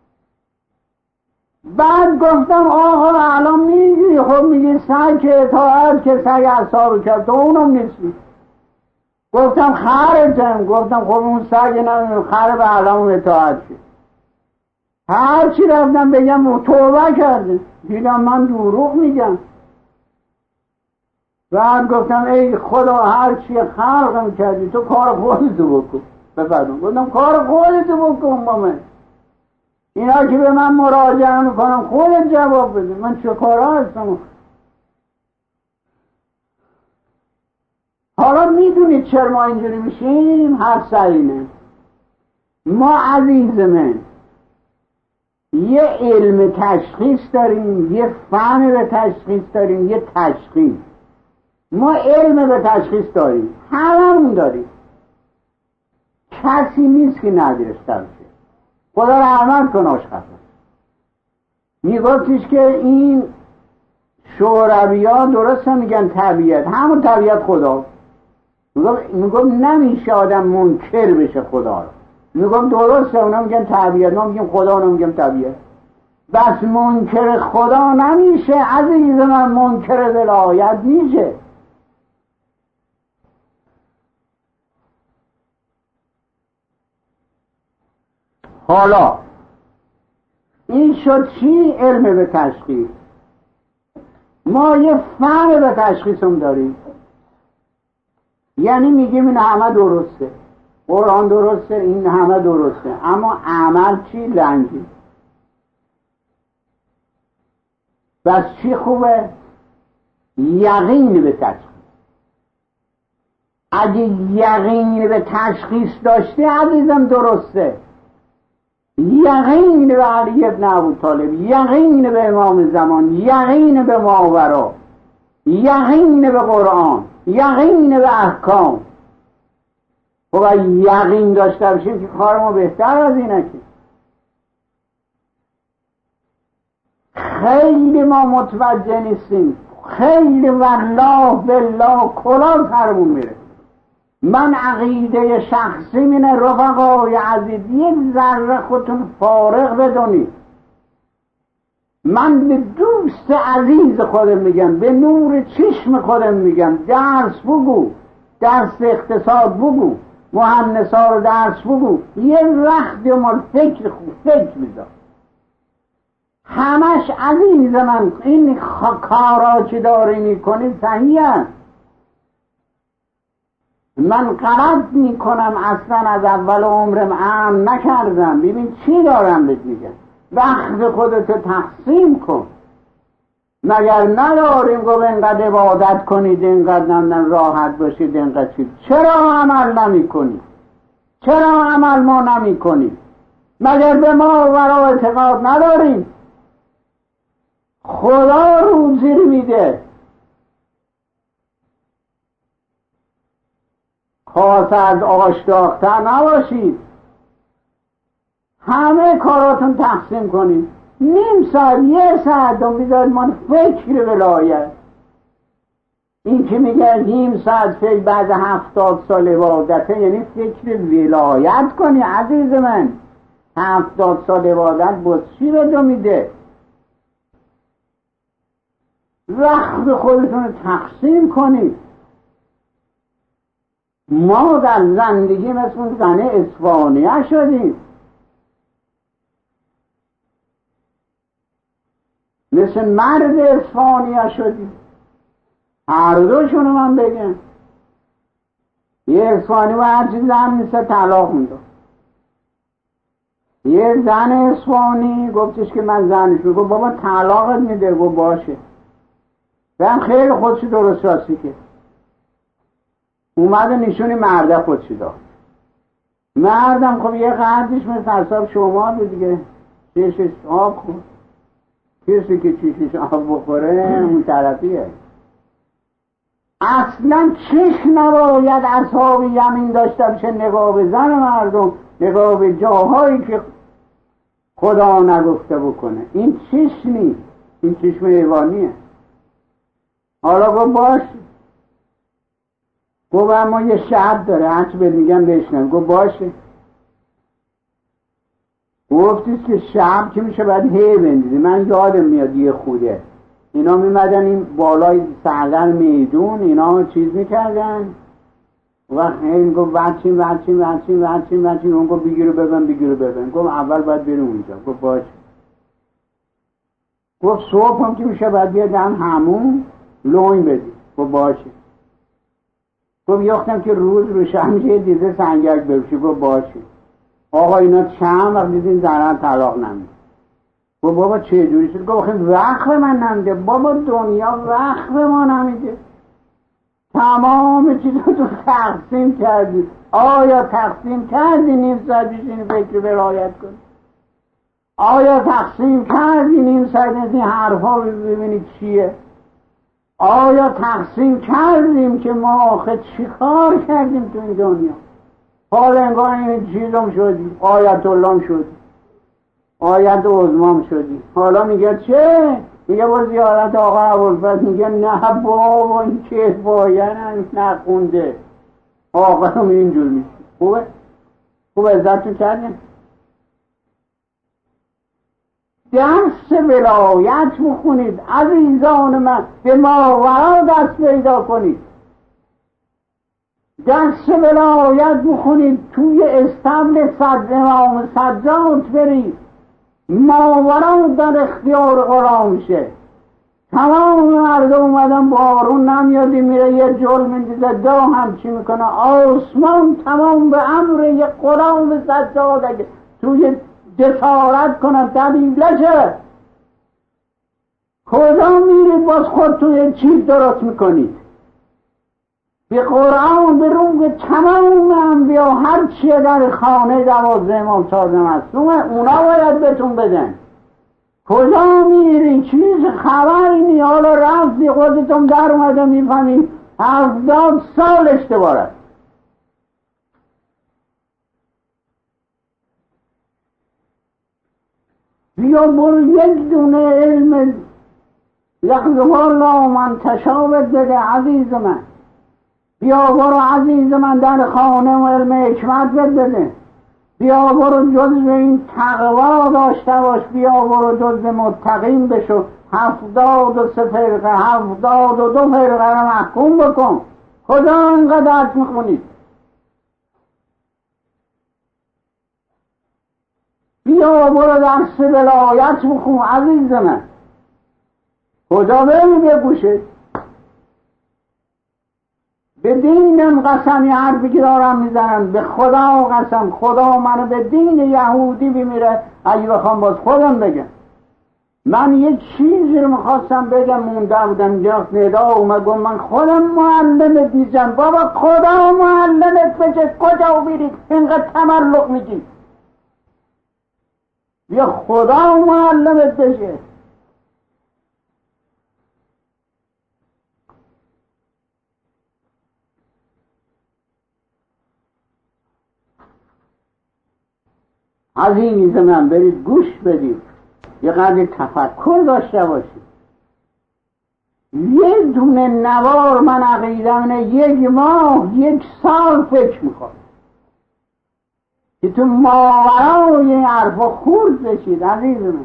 بعد گفتم آقا الان میگی خب میگی سگ که اطاعت که سگ اصحاب کرد تو اونم نیستی. گفتم خرتم. گفتم خب اون سگ نمیم خر به علام اطاعت شد. هر چی رفتم بگم توبه کرده دیدم من دروغ میگم. بعد گفتم ای خدا هر چی خلقم کردی تو کار خودتو بکن. بفرمون گفتم کار خودتو بکن با من. اینا که به من مراجعه میکنم خودت جواب بده. من چه کارا هستم؟ حالا میدونید چرا ما اینجوری میشیم؟ هر سرینه ما عزیز من یه علم تشخیص داریم، یه فهم به تشخیص داریم، یه تشخیص. ما علم به تشخیص داریم، هممون داریم، کسی نیست که نداشته باشه. خدا رحمت کن آشقفه میگفتیش که این شوروی ها درست میگن طبیعت، همون طبیعت خدا. میگفت نمیشه آدم منکر بشه خدا رو. میگفت درسته اونا میگن طبیعت، ما میگیم خدا، اونا میگیم طبیعت. بس منکر خدا نمیشه عزیز من، منکر ولایت میشه. حالا این شد چی؟ علم به تشخیص. ما یه فهم به تشخیص هم داریم، یعنی میگیم این همه درسته، قرآن درسته، این همه درسته، اما عمل چی؟ لنگی. بس چی خوبه؟ یقین به تشخیص. اگه یقین به تشخیص داشته عزیزم درسته. یقین به علی ابن ابو طالب، یقین به امام زمان، یقین به ماورا، یقین به قرآن، یقین به احکام. خب یقین داشته باشیم که کار ما بهتر از اینه. که خیلی ما متوجه نیستیم، خیلی والله بالله کلاه سرمون میره. من عقیده شخصی من رفقای عزیز یک ذره خودتون فارغ بدونید. من به دوست عزیز خودم میگم، به نور چشم خودم میگم درس بگو، درس اقتصاد بگو، مهندسا رو درس بگو، یه وقتی مال فکر خوب فکر میذار. همش عزیز من این کارا که داری میکنی صحیح است. من غلط میکنم اصلا از اول عمرم امن نکردم. ببین چی دارم بهت میگم، وقت خودتو تقسیم کن. مگر نداریم گفت اینقدر عبادت کنید، اینقدر نمدن راحت باشید، اینقدر چید. چرا عمل نمی کنید؟ چرا عمل ما نمی کنید؟ مگر به ما ورا اعتقاد نداریم؟ خدا روزی میده. خاص از آش داختر نباشید، همه کاراتون تقسیم کنید. نیم ساعت یه ساعت رو بیداد من فکر ولایت. این که میگه نیم ساعت فکر بعد هفتاد سال عبادته، یعنی فکر ولایت کنی عزیز من. هفتاد سال عبادت باز چی به تو میده؟ وقت خودتون رو تقسیم کنید. ما در زندگی مثل اون زنه اصفهانیه شدیم، مثل مرد اصفهانیه شدیم. هر دوشون رو من بگم، یه اصفهانی و هرچی زن نیسته طلاق میده. یه زن اصفهانی گفتش که من زنش رو، گفت بابا طلاقت میده. گفت باشه. و خیلی خودشو درست راستی که اومده نشونی مرده خودشو داد. مردم خب یه قدرش مثل حساب شما بود دیگه، چشش آب خود، کسی که چشش آب بخوره اون طرفیه. اصلا چش نباید اصحاب یمین داشته باشه نگاه به زن مردم، نگاه به جاهایی که خدا نگفته بکنه. این چش نیست، این چشم حیوانیه. حالا گفت باش، گفت اما یه شرط داره، هرچی بهت میگم بشنم. گفت باشه. گفتیست که شب که میشه باید هی بندیزی. من یادم میاد یه خوده اینا میمدن این بالای سردر میدون اینا چیز میکردن و خیلی گفت وچین وچین وچین وچین وچین. اون گفت بگیرو ببن بگیرو ببن. گفت اول باید بریم اونجا. گفت باشه. گفت صبح هم که میشه باید بیادن همون لوین بدی. گفت باشه. گفت یختم که روز روش همیشه دیزه سنگرک بروشی. گفت باشه. آقا اینا چند وقت دیدین زنان طلاق نمید. گفت بابا چه جوری شد؟ گفت خیلی وقت من نمیده. بابا دنیا وقت ما نمیده. تمام چیزا تو تقسیم کردی. آیا تقسیم کردی نیم ساعت بشینی فکر برایت کنی؟ آیا تقسیم کردی نیم ساعت این حرفا ببینید چیه؟ آیا تقسیم کردیم که ما آخه چی کار کردیم تو این دنیا؟ حال انگار این چیزم شدی، آیت اللهم شدی، آیت عظمام شدی. حالا میگه چه؟ میگه برو زیارت آقا ابوالفضل. میگه نه بابا این که باید نخونده. آقا هم اینجور میشه. خوبه؟ خوب عزتون کردیم. درس ولایت بخونید عزیزان من، به ماورا دست پیدا کنید. درس ولایت بخونید، توی استبل صد امام سجاد برید، ماورا در اختیار قرآن میشه. تمام مردم اومدن بارون نمیادی میره یه جل میدیده دا هم چی میکنه. آسمان تمام به امر یه قرآن سجاد اگه توی جسارت کنن دلیلشه. کجا میرید باز خودتون یه چیز درست میکنید؟ به قرآن به روی تمام انبیا هر چیه در خانه دوازده امام چهارده معصومه اونا باید بهتون بدن. کجا میری؟ چیز خبری نی. حالا رفتی خودتون در اومده میفهمید هفتاد سال اشتباره. بیا برو یک دونه علم یخذها الله من تشابه بده عزیز من. بیا برو عزیز من در خانه و علم حکمت بده. بیا برو جزو این تقوا داشته باش. بیا برو جزو متقین بشو. هفتاد و سه فرقه هفتاد و دو فرقه رو محکوم بکن. کجا اینقدر درس میخونید؟ بیا برو درس ولایت بخون عزیز من. کجا بری بگوشید؟ به دینم قسمی حرفی که دارم میزنم، به خدا قسم، خدا منو به دین یهودی بمیره اگه بخوام باز خودم بگم. من یه چیزی رو میخواستم بگم مونده بودم اینجا ندا اومد گفت من خودم معلمت میشم. بابا خدا معلمت بشه کجا بیرید اینقدر تملق میگی؟ بیا خدا معلمت بشه. عزیز من برید گوش بدید، یه قدر تفکر داشته باشید. یه دونه نوار من عقیدم یک ماه یک سال فکر میخواد که تو ماورای این حرفا خورد بشید عزیز من.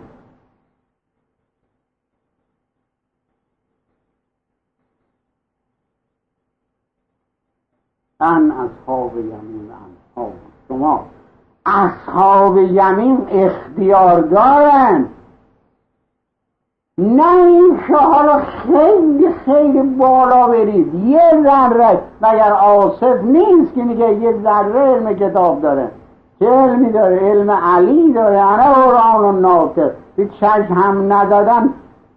ان اصحاب یمین اصحاب شما اصحاب یمین اختیار دارن، نه این که حالا خیلی خیلی بالا برید یه ذره، مگر آصف نیست که میگه یه ذره علم کتاب داره، چه علمی داره؟ علم علی داره. انا قرآن و ناطق به چشم هم ندادن.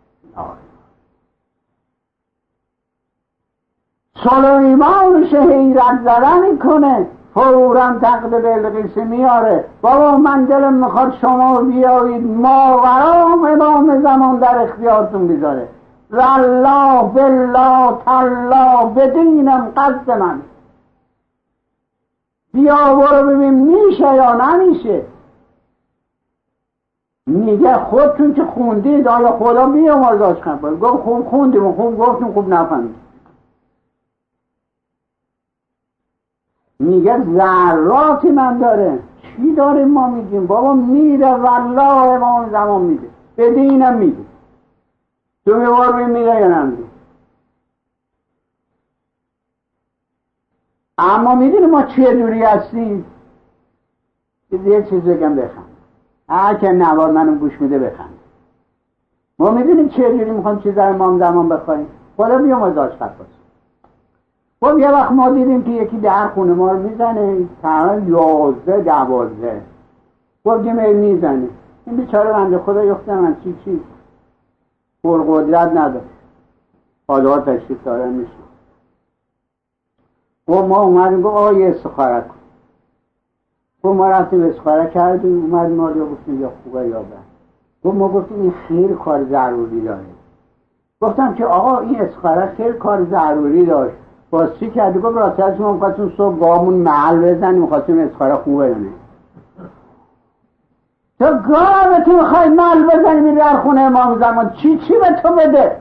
سلیمانش حیرت زدن میکنه، فوراً تقد بلقیس میاره، بابا من دلم میخواد شما بیایید ماورا امام زمان در اختیارتون بیذاره، والله بالله تالله بدینم قصد من، بیا برو ببین میشه یا نمیشه. میگه خودتون که خوندید آیا خدا بیامرزاش کنه؟ گفت خوب خوندیم، خوب گفتیم، خوب نفهمید. میگه ذراتی من داره، چی داریم ما میگیم؟ بابا میره والله امام زمان میده، به دینم میده، تو میوار بیم میده یا نمیده. اما میدونی ما چه جوری هستیم؟ یه چیز بگم بخند، هر که نوار منو گوش میده بخند. ما میدونیم چه جوری میخوام چیز در امام زمان بخوایم، خدا بیام از آشقت باشه. خب یه وقت ما دیدیم که یکی در خونه ما رو میزنه، تقریبا یازده دوازده گفتیم ای میزنه، این بیچاره بنده خدا یخته من چی چی پر قدرت نداره، حالا تشریف دارن میشه. خب ما اومدیم گفت آقا یه استخاره کن. خب ما رفتیم استخاره کردیم، اومدیم ما رو گفتیم یا خوبه یا بد. خب ما گفتیم این خیلی کار ضروری داره. گفتم که آقا این استخاره خیلی کار ضروری داشت، باز چی کردی؟ گفت راستش ما میخواستیم صبح گاهمون محل بزنیم، میخواستیم اسخاره خوبه یا نه. تو گاه تو میخوای محل بزنیم این در خونه امام زمان، چی چی به تو بده؟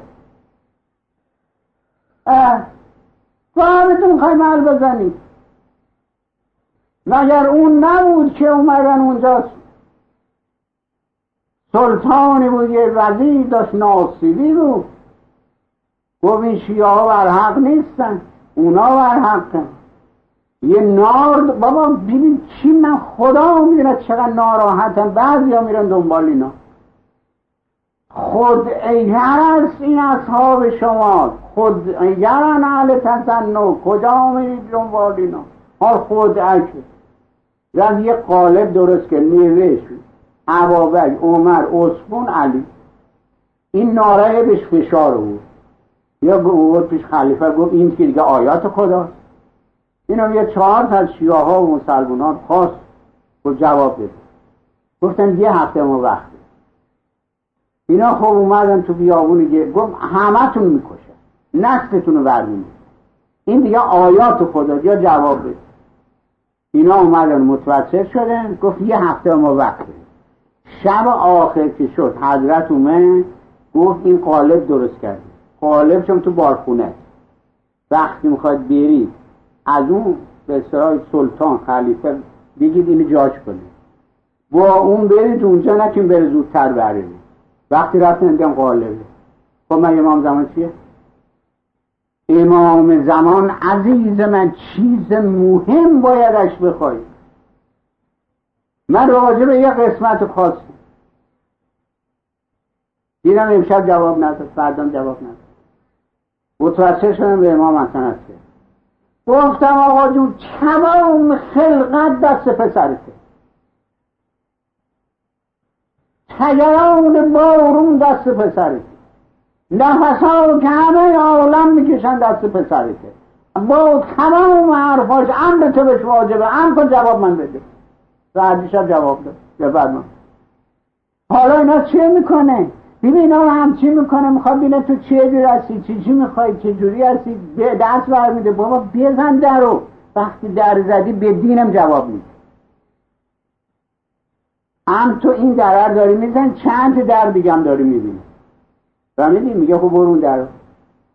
گاه تو میخوای محل بزنیم؟ مگر اون نبود که اومدن اونجا سلطانی بود یه وزیر داشت ناصری بود، گفت این شیعه ها بر حق نیستن، اونا بر حقن. یه نارد بابا ببین چی، من خدا میدونه چقدر ناراحتم، بعضی ها میرن دنبال اینا. خود ایگر است این اصحاب شما، خود ایگرن اهل تصنع، کجا میرید دنبال اینا؟ ها خود اکر رفت یه قالب درست که نیوش ابابک عمر عثمان علی، این ناره بهش فشار بود، یا گفت پیش خلیفه گفت این که دیگه آیات خداست. اینم یه چهار تا از شیعه ها و مسلمانان خواست و جواب بده، گفتن یه هفته ما وقت. اینا خب اومدن تو بیابونی، گفت همه تون میکشه، نسلتون رو برمینید، این دیگه آیات خدا، یا جواب بده. اینا اومدن متوسل شدن، گفت یه هفته ما وقت بده. شب آخر که شد حضرت اومد گفت این قالب درست کردی، قالب چون تو بارخونه وقتی میخواد برید از اون به اصطلاح سلطان خلیفه بگید اینو جاش کنید، با اون برید اونجا، نکن بره زودتر برید. وقتی رفتن دیدم قالبه. خب من امام زمان چیه؟ امام زمان عزیز من چیز مهم بایدش بخوای. من راجع به یه قسمت خاصی دیدم امشب جواب نداد، فردام جواب نداد، متوسل شدم به امام حسن هسته، گفتم آقا جون تمام خلقت دست پسرته، تگران بارون دست پسرته، نفسا که همه عالم میکشن دست پسرته، با تمام حرفاش امر تو بهش واجبه، امر کن جواب من بده. بعد شب جواب داد یا بعد من. حالا اینا چه میکنه؟ ببین اینا هم چی میکنه؟ میخواد بینه تو چه جوری هستی، چی چی میخوای، چه جوری هستی، به دست برمیده. بابا بزن درو، وقتی در زدی به دینم جواب میده. هم تو این درر داری میزن، چند در دیگه هم داری میبینی و میدی میگه خب برون درو.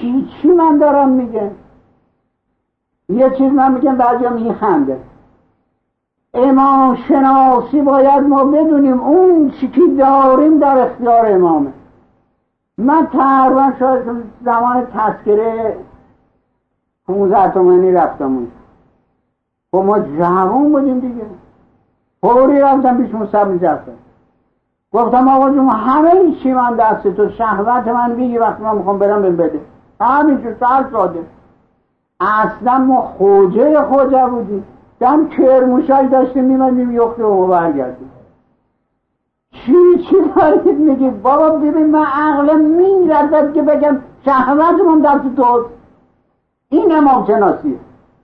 چی چی من دارم میگم؟ یه چیز من میگم بعضیا میخنده. امام شناسی باید ما بدونیم اون چی که داریم در اختیار امامه. من تقریبا شاید زمان تذکره پونزده تومنی رفتم اون. خب ما جوان بودیم دیگه. فوری رفتم پیش مصطفی جعفر گفتم آقا جون همه چی من دست تو، شهوت من بگی وقتی من میخوام برم بهم بده. همینجور سر ساده. اصلا ما خوجه خوجه بودیم. دم کرموشای داشتیم میمدیم یخته و برگردیم. چی چی دارید میگید؟ بابا ببین من عقلم میرزد که بگم شهوت من دست تو. این امام شناسیه.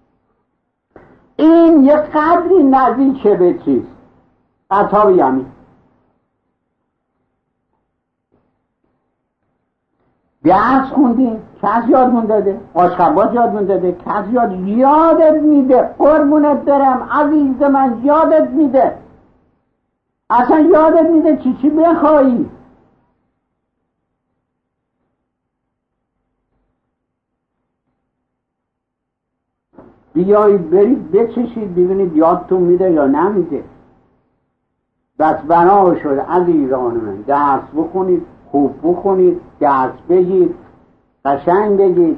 این یک قدری نزدیکه به چیز اصحاب یمین. درس خوندیم، کس یادمون داده، آشخبات یادمون داده، کس یاد یادت میده. قربونت برم عزیز من، یادت میده. اصلا یادت میده چی چی بخوایی. بیایید برید بچشید ببینید یادتون میده یا نمیده. بس بنا شد عزیزان من درس بخونید، خوب بخونید، درس بگید، قشنگ بگید.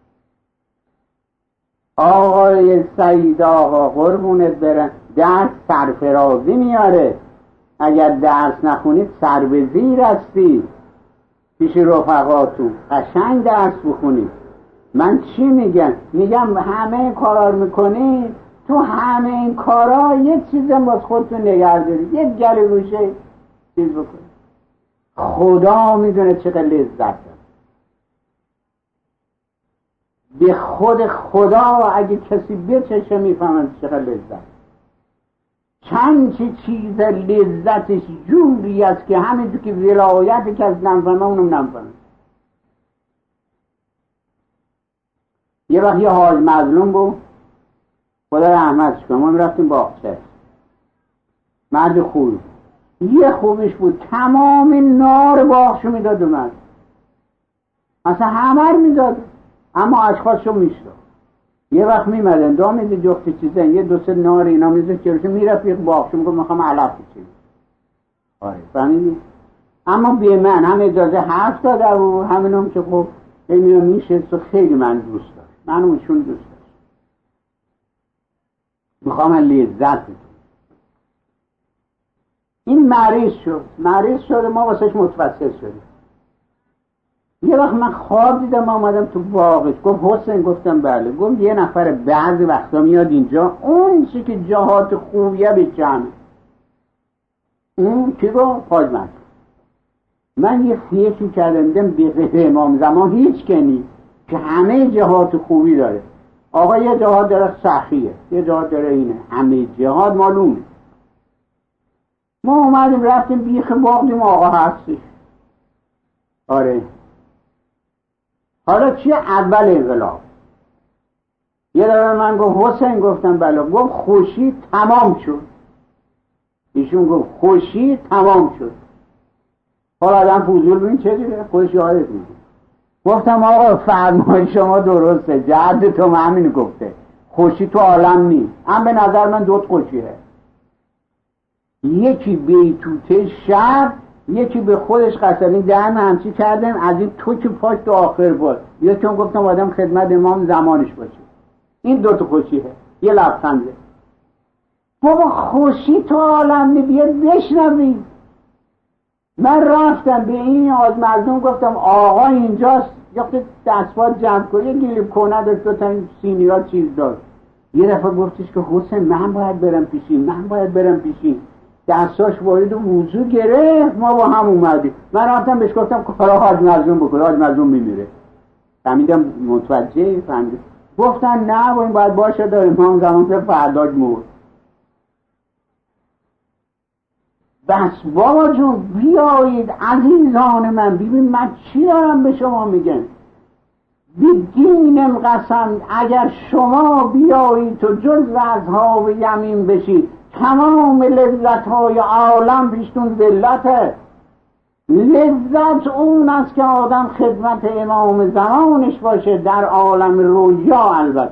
آقای سعید آقا قربونت برن درس سرفرازی میاره. اگر درس نخونید سر به زیر هستی پیش رفقاتون. قشنگ درس بخونید. من چی میگم؟ میگم همه این کارا رو میکنید، تو همه این کارا یک چیز باز خودتون نگه دارید، یک گله گوشه چیز بکنید. خدا میدونه چقدر لذت داره. به خود خدا اگه کسی بچشه میفهمن چقدر لذت. چند چی چیز لذتش جوری است که همینجور که ولایتی که از نمفهمه اونم نمفهمه. یه وقت یه حاج مظلوم بود، خدا رحمتش کنه، ما میرفتیم باغچه. مرد خوب، یه خوبش بود تمام نار باغشو میداد اومد، اصلا همه رو میداد، اما اشخاصشو میشد. یه وقت میمدن دا میدید جفتی چیزن یه دو سه نار اینا میزد چراشو میرفت یک باغشو میگم میخوام علف بچیم. آره فهمیدی؟ اما به من هم اجازه حرف داده و همینم که خب اینو میشه تو خیلی من دوست داشت، من اونشون دوست داشت، میخوام لذت بدم. این مریض شد مریض شد ما واسهش متوسل شدیم. یه وقت من خواب دیدم آمدم تو باغش، گفت حسین، گفتم بله. گفت یه نفر بعضی وقتا میاد اینجا اون چی که جهات خوبیه به جمع اون چی گفت حاج من من یه فیشی کردم دیدم به غیر امام زمان هیچ کنی که همه جهات خوبی داره. آقا یه جهات داره سخیه، یه جهات داره اینه، همه جهات معلومه. ما اومدیم رفتیم بیخ باغ دیم آقا هستش. آره حالا چیه اول انقلاب؟ یه دفعه من گفت حسین، گفتم بله. گفت خوشی تمام شد. ایشون گفت خوشی تمام شد. حالا آدم فوزول ببین چه دیگه خوشی حالت میگه. گفتم آقا فرمای شما درسته، جد تو همین گفته خوشی تو عالم نیست، هم به نظر من دوت خوشیه، یکی بیتوته شب، یکی به خودش قسمی دهن همچی کردن از این تو که پاش تو آخر بود، یا چون گفتم آدم خدمت امام زمانش باشه. این دوتا خوشیه. یه لبخنده. بابا خوشی تو عالم نی، بیاد بشنوید. من رفتم به این آز مظلوم گفتم آقا اینجاست، یه دستوار جمع کن، یه گیلیب کنه داشت، دو تا سینی ها چیز داشت. یه دفعه گفتش که حسین من باید برم پیشی، من باید برم پیشی. دستاش وارد وضو گرفت، ما با هم اومدیم. من رفتم بهش گفتم کارا حاج مظلوم بکن، حاج مظلوم میمیره. فهمیدم متوجه فهمید. گفتن نه باید باید باشه داریم ما زمان که فرداش مرد. بس بابا جون بیایید عزیزان من، ببین من چی دارم به شما میگم. بدینم قسم اگر شما بیایید تو جز رزها و یمین بشید تمام لذت های عالم پیشتون ذلته. لذت اون است که آدم خدمت امام زمانش باشه در عالم رویا، البته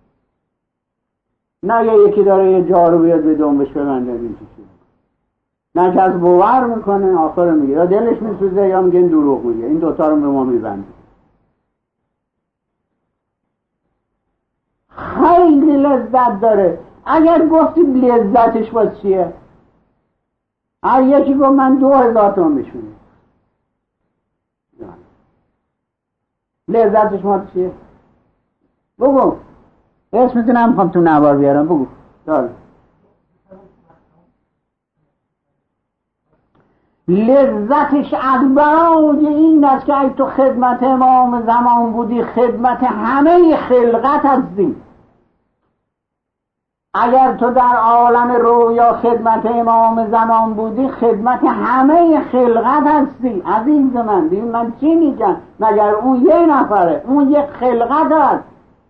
نه یکی داره یه جارو بیاد به دنبش ببنده این چیزی، نه که از باور میکنه آخر میگه یا دلش میسوزه یا میگه دروغ میگه، این دوتا رو به ما میبنده. خیلی لذت داره. اگر گفتی لذتش با چیه؟ هر یکی گفت من دو هزار تومن میشونه، لذتش ما چیه؟ بگو اسمتو نمیخوام تو نوار بیارم، بگو داره. لذتش از برای این است که اگه تو خدمت امام زمان بودی خدمت همه خلقت هستی. اگر تو در عالم رویا خدمت امام زمان بودی خدمت همه خلقت هستی. عزیز من ببین من چی میگم، مگر اون یه نفره، اون یک خلقت هست.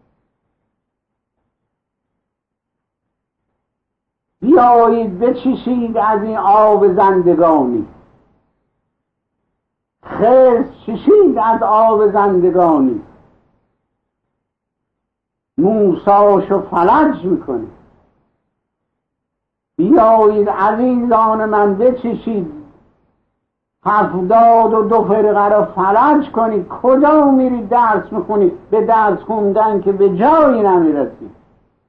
بیایید بچشید از این آب زندگانی، خرس چشید از آب زندگانی، موساشو فلج میکنه. بیایید عزیزان من بچشید هفتاد و دو فرقه رو فلج کنید. کجا میرید درس میخونید؟ به درس خوندن که به جایی نمیرسید.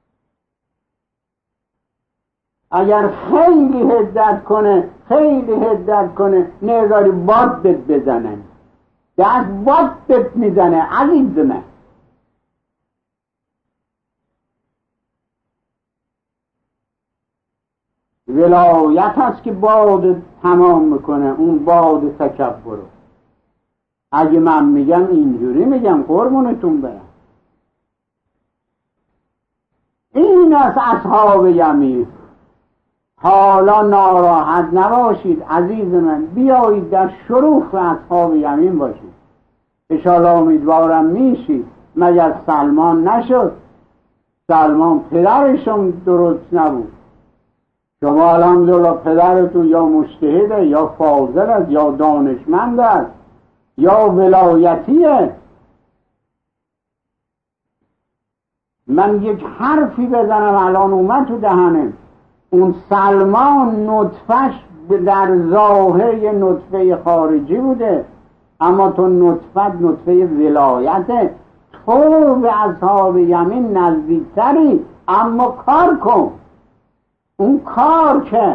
اگر خیلی حدت کنه خیلی حدت کنه نذاری باد بد بزنن، دست باد بد میزنه. عزیز من ولایت هست که باد تمام میکنه، اون باد تکبر. اگه من میگم اینجوری میگم قربونتون برم. این از اصحاب یمین. حالا ناراحت نباشید عزیز من، بیایید در شروع اصحاب یمین باشید. انشاءالله امیدوارم میشید. مگر سلمان نشد؟ سلمان پدرشون درست نبود. شما الحمدلله پدرتون یا مجتهده یا فاضل است یا دانشمند است یا ولایتیه. من یک حرفی بزنم الان اومد تو دهنم، اون سلمان نطفش در ظاهر یه نطفه خارجی بوده، اما تو نطفت نطفه ولایته. تو به اصحاب یمین نزدیکتری، اما کار کن. اون کار که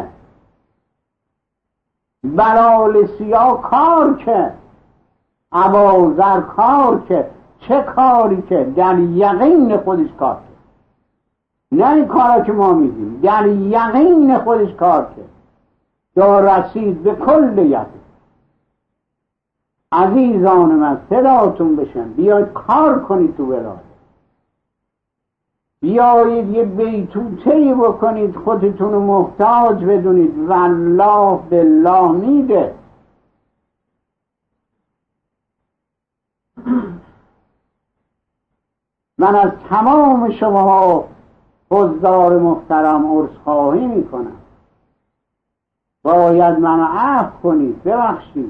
بلال سیاه کار که ابوذر کار که چه کاری که در یقین خودش کار که، نه این کارا که ما میگیم، در یقین خودش کار که دا رسید به کلیت. عزیزان من صداتون بشن، بیاید کار کنید تو ولایت. بیایید یه بیتوتهی بکنید، خودتون رو محتاج بدونید. والله بالله میده. من از تمام شماها حضار محترم عذرخواهی میکنم. باید منو عفو کنید، ببخشید.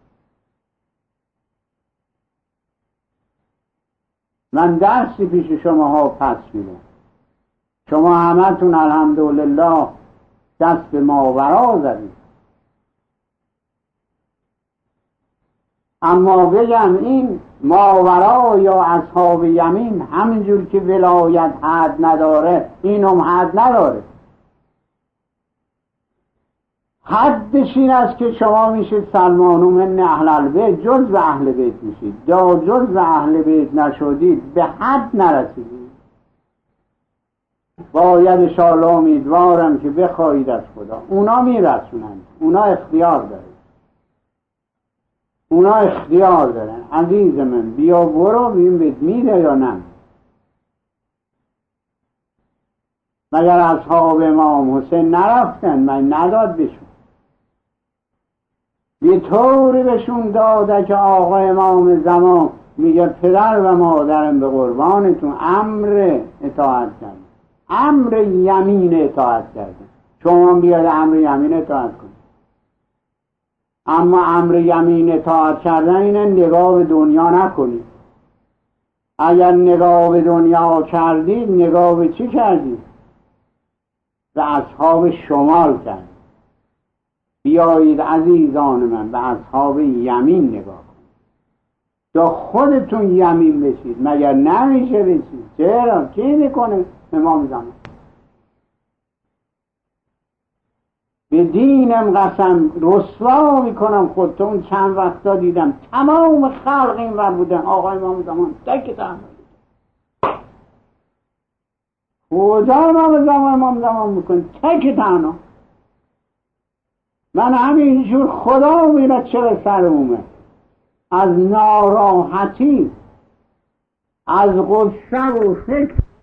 من درسی پیش شماها پس میدم. شما همتون الحمدلله دست به ماورا زدید. اما بگم این ماورا یا اصحاب یمین همینجور که ولایت حد نداره اینم حد نداره. حدش این است که شما میشید سلمان من اهل البیت، جز به اهل بیت میشید. یا جز به اهل بیت نشدید به حد نرسیدید. باید انشاءالله امیدوارم که بخواهید از خدا. اونا میرسونند، اونا اختیار دارن، اونا اختیار دارن. عزیز من بیا برو ببین بهت میره یا نه. مگر اصحاب امام حسین نرفتن؟ من نداد بشون، یه طوری بهشون داده که آقا امام زمان میگه پدر و مادرم به قربانتون، امر اطاعت کردن، امر یمین اطاعت کردن. شما بیاد امر یمین اطاعت کنید. اما امر یمین اطاعت کردن اینه نگاه به دنیا نکنید. اگر نگاه به دنیا کردید نگاه به چی کردید؟ به اصحاب شمال کردید. بیایید عزیزان من به اصحاب یمین نگاه کنید تا خودتون یمین بشید. مگر نمیشه بشید؟ چرا؟ کی میکنه؟ امام زمان. به دینم قسم رسوا میکنم خودتون. چند وقتا دیدم تمام خلق این ور بودن، آقا امام زمان تک تنها. کجا امام زمان امام زمان میکنه؟ تک تنها. من همینجور خدا میره چرا سرمومه از ناراحتی، از غصه و فکر